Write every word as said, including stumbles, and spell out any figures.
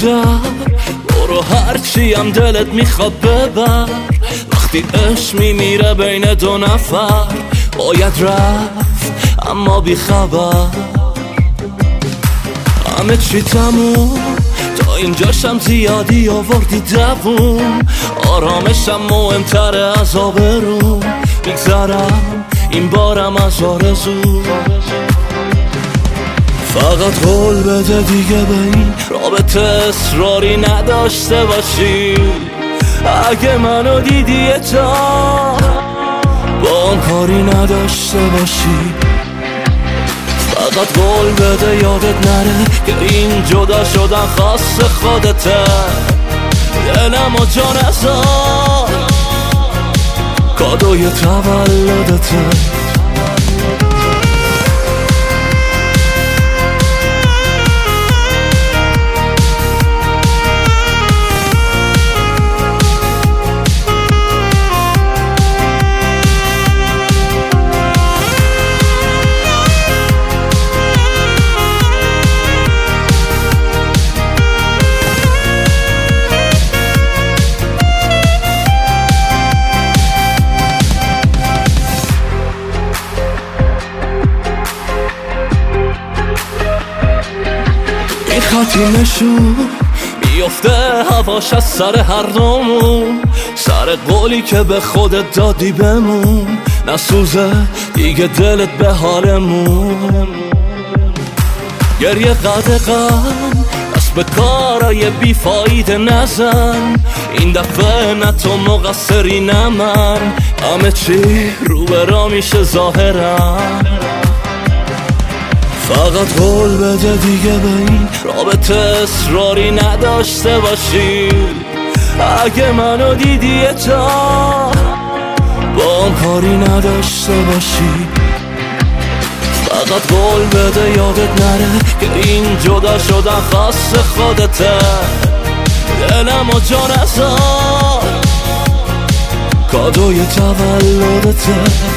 زودتر برو، هرچی هم دلت میخواد ببر. وقتی عشق میمیره بین دو نفر باید رفت اما بی خبر. همه چی تموم تا اینجاشم زیادی آوردی دووم. آرامشم مهمتره از آبروم. میگذرم این بارم از آرزو. فقط قول بده دیگه به این رابطه اصراری نداشته باشی. اگه منو دیدی تا با اون کاری نداشته باشی. فقط قول بده یادت نره که این جدا شدن خاص خودته. دلم و جان ازار کادوی تولدته. خطی نشون میفته هواش از سر هر دومون. سر قولی که به خودت دادی بمون. نسوزه دیگه دلت به حالمون. گریه قدقن از به کارای بیفایده نزن. این دفعه نه تو مقصری نه من. همه چی رو به را میشه ظاهرن. فقط قول بده دیگه به این رابطه اصراری نداشته باشی. اگه منو دیدی تا با اون کاری نداشته باشی. فقط قول بده یادت نره که این جدا شدن خاص خودته. دلم و جان ازار کادوی تولدته.